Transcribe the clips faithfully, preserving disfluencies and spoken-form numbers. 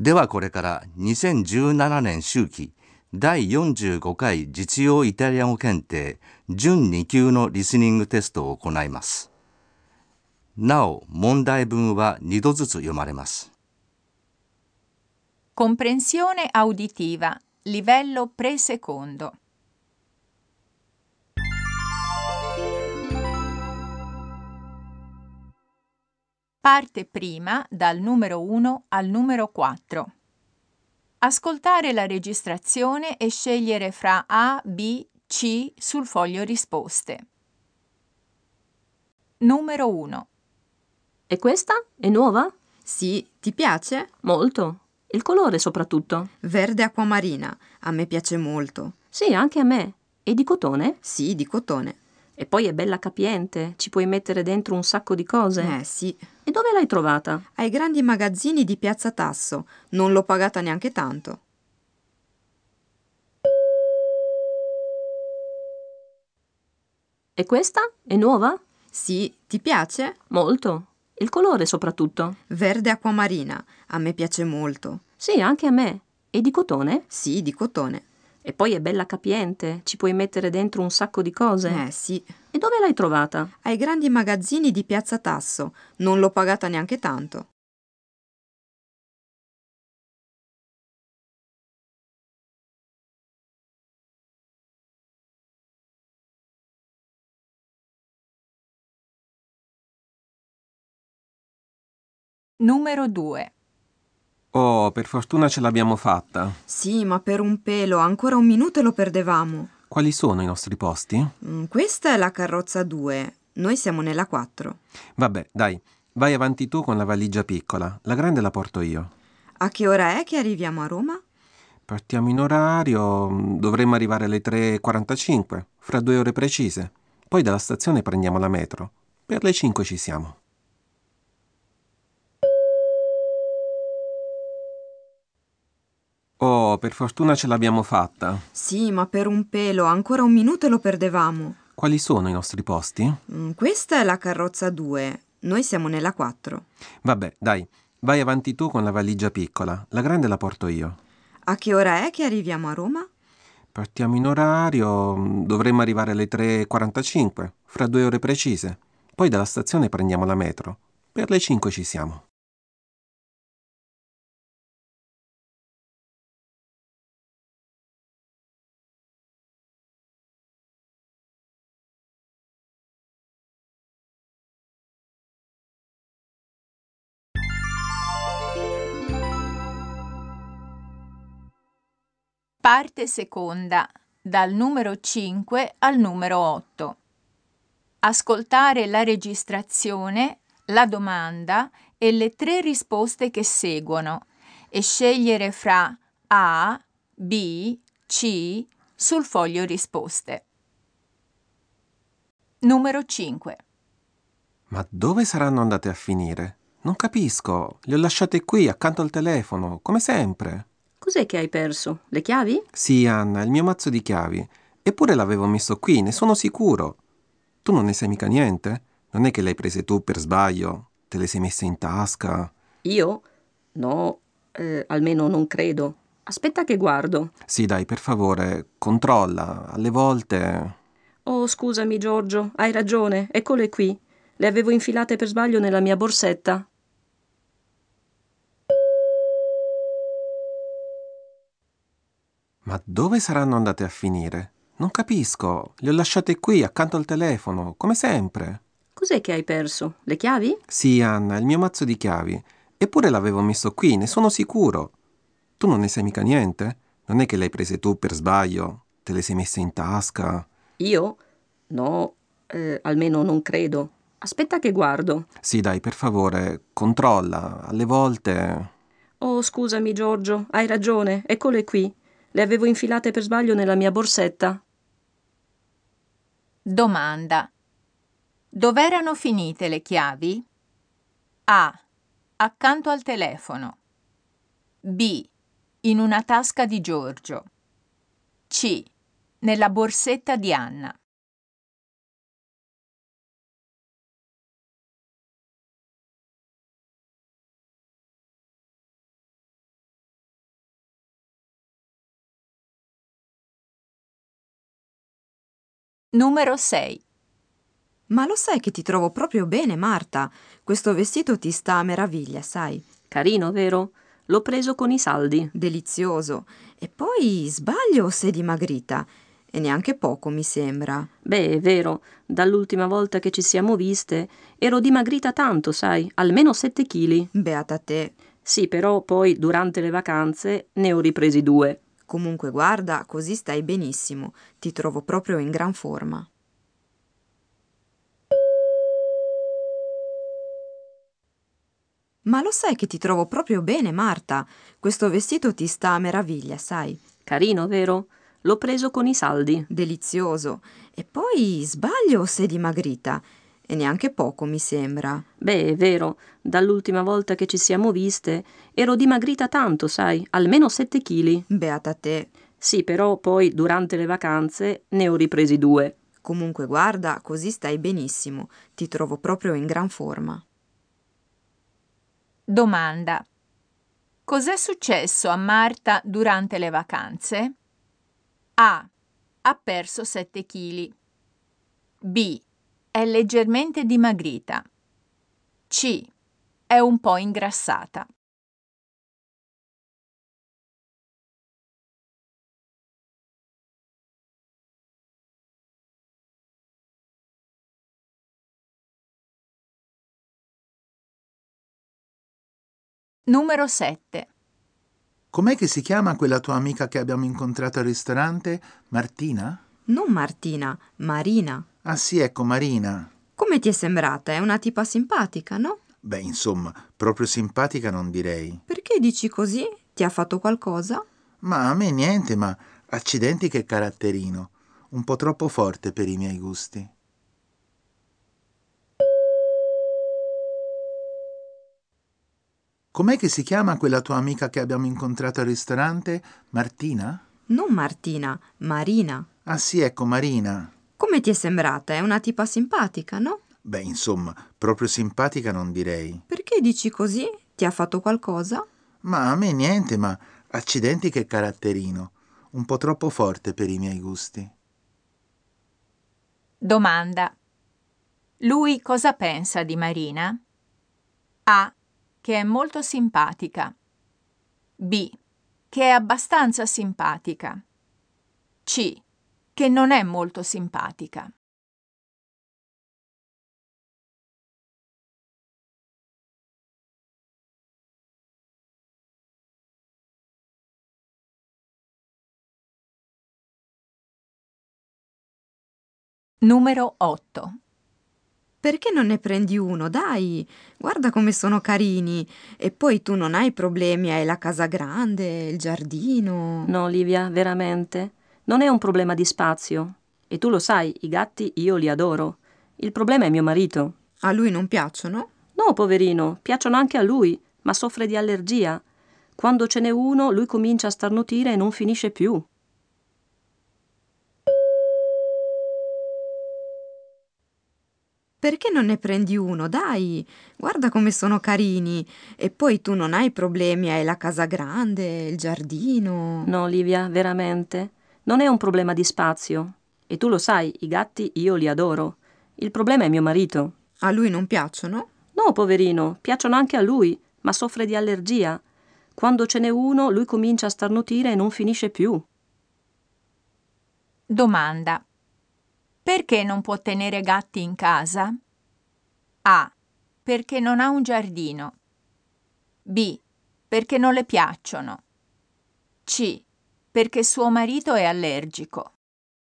ではこれからにせんじゅうななねん秋季だいよんじゅうごかい実用イタリア語検定準に級のリスニングテストを行います。なお、問題文はにどずつ読まれます。 Comprensione auditiva, livello pre-secondo. Parte prima dal numero uno al numero quattro. Ascoltare la registrazione e scegliere fra A, B, C sul foglio risposte. Numero uno. E questa? È nuova? Sì, ti piace? Molto. Il colore soprattutto. Verde acquamarina, a me piace molto. Sì, anche a me. E di cotone? Sì, di cotone. E poi è bella capiente, ci puoi mettere dentro un sacco di cose. Eh, sì. E dove l'hai trovata? Ai grandi magazzini di Piazza Tasso. Non l'ho pagata neanche tanto. E questa? È nuova? Sì, ti piace? Molto. Il colore soprattutto. Verde acquamarina, a me piace molto. Sì, anche a me. E di cotone? Sì, di cotone. E poi è bella capiente, ci puoi mettere dentro un sacco di cose. Eh, sì. E dove l'hai trovata? Ai grandi magazzini di Piazza Tasso. Non l'ho pagata neanche tanto. Numero due. Oh, per fortuna ce l'abbiamo fatta. Sì, ma per un pelo, ancora un minuto e lo perdevamo. Quali sono i nostri posti? Mm, questa è la carrozza due. Noi siamo nella quattro. Vabbè, dai, vai avanti tu con la valigia piccola. La grande la porto io. A che ora è che arriviamo a Roma? Partiamo in orario, dovremmo arrivare alle tre e quarantacinque, fra due ore precise. Poi dalla stazione prendiamo la metro. Per le cinque ci siamo. Oh, per fortuna ce l'abbiamo fatta. Sì, ma per un pelo, ancora un minuto e lo perdevamo. Quali sono i nostri posti? Mm, questa è la carrozza due. Noi siamo nella quattro. Vabbè, dai, vai avanti tu con la valigia piccola. La grande la porto io. A che ora è che arriviamo a Roma? Partiamo in orario, dovremmo arrivare alle tre e quarantacinque, fra due ore precise. Poi dalla stazione prendiamo la metro. Per le cinque ci siamo. Parte seconda, dal numero cinque al numero otto. Ascoltare la registrazione, la domanda e le tre risposte che seguono e scegliere fra A, B, C sul foglio risposte. Numero cinque. Ma dove saranno andate a finire? Non capisco. Le ho lasciate qui, accanto al telefono, come sempre. Cos'è che hai perso? Le chiavi? Sì, Anna, il mio mazzo di chiavi. Eppure l'avevo messo qui, ne sono sicuro. Tu non ne sai mica niente? Non è che le hai prese tu per sbaglio? Te le sei messe in tasca? Io? No, eh, almeno non credo. Aspetta che guardo. Sì, dai, per favore, controlla. Alle volte... Oh, scusami, Giorgio, hai ragione, eccole qui. Le avevo infilate per sbaglio nella mia borsetta. Ma dove saranno andate a finire? Non capisco. Le ho lasciate qui, accanto al telefono, come sempre. Cos'è che hai perso? Le chiavi? Sì, Anna, il mio mazzo di chiavi. Eppure l'avevo messo qui, ne sono sicuro. Tu non ne sai mica niente? Non è che le hai prese tu per sbaglio? Te le sei messe in tasca? Io? No, eh, almeno non credo. Aspetta che guardo. Sì, dai, per favore, controlla. Alle volte... Oh, scusami, Giorgio, hai ragione, eccole qui. Le avevo infilate per sbaglio nella mia borsetta. Domanda. Dov'erano finite le chiavi? A. Accanto al telefono. B. In una tasca di Giorgio. C. Nella borsetta di Anna. Numero sei. Ma lo sai che ti trovo proprio bene, Marta? Questo vestito ti sta a meraviglia, sai? Carino, vero? L'ho preso con i saldi. Delizioso. E poi sbaglio o sei dimagrita? E neanche poco, mi sembra. Beh, è vero, dall'ultima volta che ci siamo viste ero dimagrita tanto, sai, almeno sette chili. Beata te. Sì, però poi durante le vacanze ne ho ripresi due. Comunque guarda, così stai benissimo. Ti trovo proprio in gran forma. Ma lo sai che ti trovo proprio bene, Marta? Questo vestito ti sta a meraviglia, sai? Carino, vero? L'ho preso con i saldi. Delizioso. E poi sbaglio o sei dimagrita? E neanche poco, mi sembra. Beh, è vero, dall'ultima volta che ci siamo viste ero dimagrita tanto, sai, almeno sette chili. Beata te. Sì, però poi durante le vacanze ne ho ripresi due. Comunque guarda, così stai benissimo. Ti trovo proprio in gran forma. Domanda. Cos'è successo a Marta durante le vacanze? A. Ha perso sette chili. B. È leggermente dimagrita. C. È un po' ingrassata. Numero sette. Com'è che si chiama quella tua amica che abbiamo incontrato al ristorante? Martina? Non Martina, Marina. Ah sì, ecco, Marina. Come ti è sembrata? È una tipa simpatica, no? Beh, insomma, proprio simpatica non direi. Perché dici così? Ti ha fatto qualcosa? Ma a me niente, ma accidenti che caratterino. Un po' troppo forte per i miei gusti. Com'è che si chiama quella tua amica che abbiamo incontrato al ristorante? Martina? Non Martina, Marina. Ah sì, ecco, Marina. Come ti è sembrata? È una tipa simpatica, no? Beh, insomma, proprio simpatica non direi. Perché dici così? Ti ha fatto qualcosa? Ma a me niente, ma accidenti che caratterino. Un po' troppo forte per i miei gusti. Domanda. Lui cosa pensa di Marina? A. Che è molto simpatica. B. Che è abbastanza simpatica. C. Che non è molto simpatica. Numero otto. Perché non ne prendi uno? Dai, guarda come sono carini. E poi tu non hai problemi, hai la casa grande, il giardino. No, Livia, veramente. Non è un problema di spazio. E tu lo sai, i gatti io li adoro. Il problema è mio marito. A lui non piacciono? No, poverino, piacciono anche a lui, ma soffre di allergia. Quando ce n'è uno, lui comincia a starnutire e non finisce più. Perché non ne prendi uno? Dai, guarda come sono carini. E poi tu non hai problemi, hai la casa grande, il giardino. No, Livia, veramente. Non è un problema di spazio. E tu lo sai, i gatti io li adoro. Il problema è mio marito. A lui non piacciono? No, poverino, piacciono anche a lui, ma soffre di allergia. Quando ce n'è uno, lui comincia a starnutire e non finisce più. Domanda. Perché non può tenere gatti in casa? A. Perché non ha un giardino. B. Perché non le piacciono. C. Perché suo marito è allergico.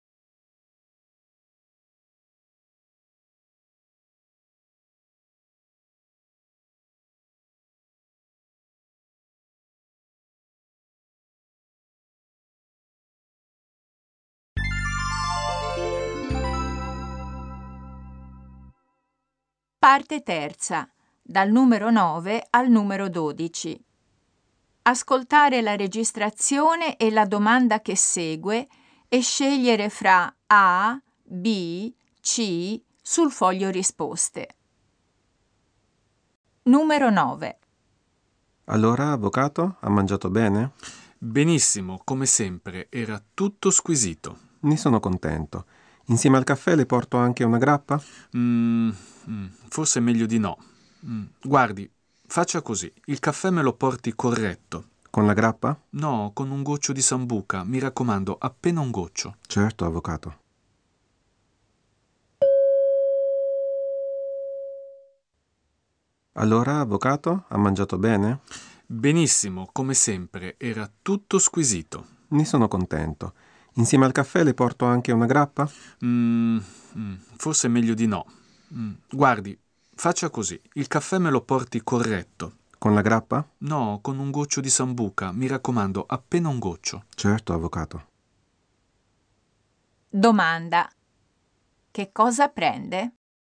Parte terza, dal numero nove al numero dodici. Ascoltare la registrazione e la domanda che segue e scegliere fra A, B, C sul foglio risposte. Numero nove. Allora, avvocato, ha mangiato bene? Benissimo, come sempre, era tutto squisito. Ne sono contento. Insieme al caffè le porto anche una grappa? Mm, mm, forse è meglio di no. Mm, guardi, faccia così. Il caffè me lo porti corretto. Con la grappa? No, con un goccio di sambuca. Mi raccomando, appena un goccio. Certo, avvocato. Allora, avvocato, ha mangiato bene? Benissimo, come sempre. Era tutto squisito. Ne sono contento. Insieme al caffè le porto anche una grappa? Mm, mm, forse è meglio di no. Mm, guardi, faccia così. Il caffè me lo porti corretto. Con la grappa? No, con un goccio di sambuca. Mi raccomando, appena un goccio. Certo, avvocato. Domanda. Che cosa prende?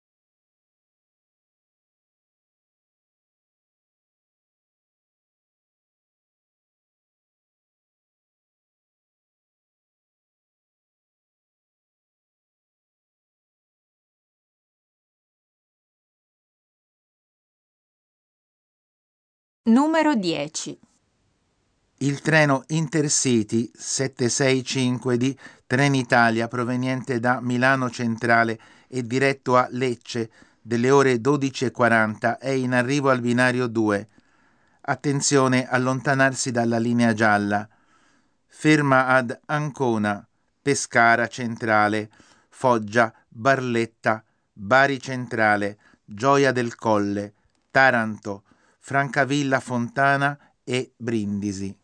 Numero dieci. Il treno Intercity settecentosessantacinque di Trenitalia proveniente da Milano Centrale e diretto a Lecce delle ore dodici e quaranta è in arrivo al binario due. Attenzione, allontanarsi dalla linea gialla. Ferma ad Ancona, Pescara Centrale, Foggia, Barletta, Bari Centrale, Gioia del Colle, Taranto, Francavilla Fontana e Brindisi.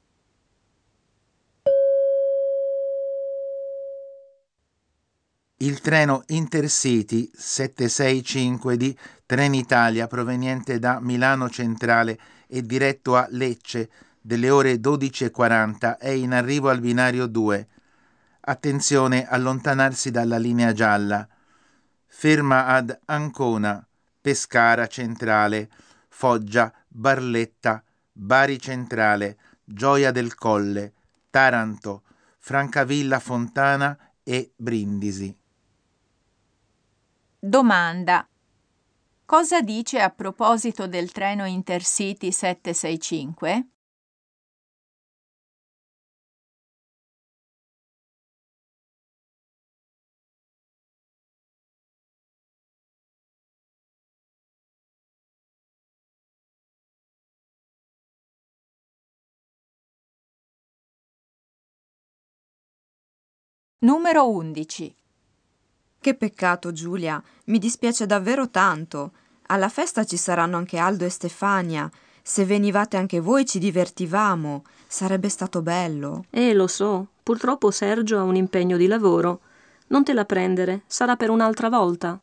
Il treno Intercity settecentosessantacinque di Trenitalia proveniente da Milano Centrale e diretto a Lecce delle ore dodici e quaranta è in arrivo al binario due. Attenzione, allontanarsi dalla linea gialla. Ferma ad Ancona, Pescara Centrale, Foggia, Barletta, Bari Centrale, Gioia del Colle, Taranto, Francavilla Fontana e Brindisi. Domanda. Cosa dice a proposito del treno Intercity settecentosessantacinque? Numero undici. Che peccato, Giulia, mi dispiace davvero tanto. Alla festa ci saranno anche Aldo e Stefania. Se venivate anche voi ci divertivamo. Sarebbe stato bello. Eh, lo so, purtroppo Sergio ha un impegno di lavoro. Non te la prendere, sarà per un'altra volta.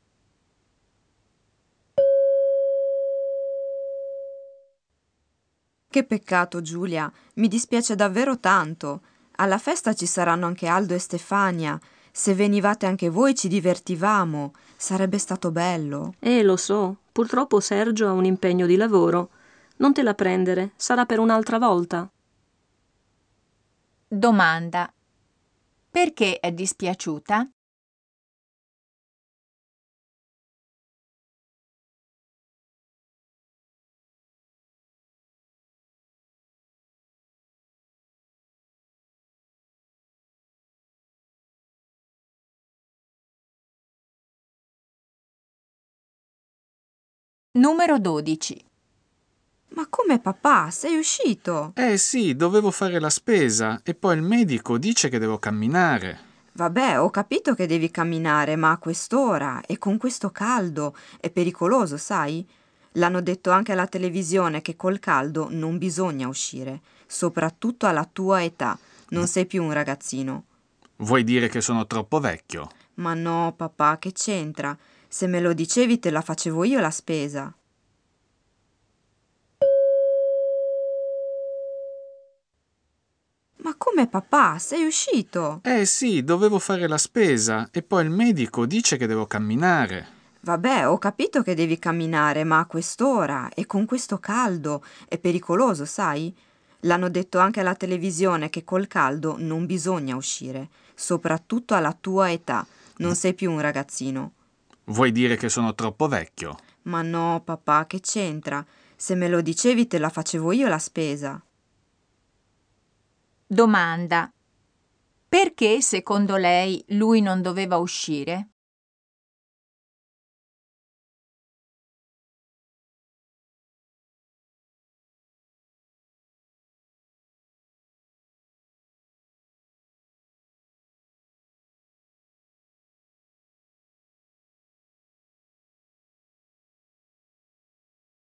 Che peccato, Giulia, mi dispiace davvero tanto. Alla festa ci saranno anche Aldo e Stefania. Se venivate anche voi ci divertivamo. Sarebbe stato bello. Eh, lo so, purtroppo Sergio ha un impegno di lavoro. Non te la prendere, sarà per un'altra volta. Domanda. Perché è dispiaciuta? Numero dodici. Ma come papà, sei uscito? Eh sì, dovevo fare la spesa e poi il medico dice che devo camminare. Vabbè, ho capito che devi camminare, ma a quest'ora e con questo caldo è pericoloso, sai? L'hanno detto anche alla televisione che col caldo non bisogna uscire, soprattutto alla tua età. Non sei più un ragazzino. Vuoi dire che sono troppo vecchio? Ma no, papà, che c'entra? Se me lo dicevi te la facevo io la spesa. Ma come papà, sei uscito? Eh sì, dovevo fare la spesa e poi il medico dice che devo camminare. Vabbè, ho capito che devi camminare, ma a quest'ora e con questo caldo è pericoloso, sai? L'hanno detto anche alla televisione che col caldo non bisogna uscire, soprattutto alla tua età. Non sei più un ragazzino. Vuoi dire che sono troppo vecchio? Ma no, papà, che c'entra? Se me lo dicevi te la facevo io la spesa. Domanda. Perché, secondo lei, lui non doveva uscire?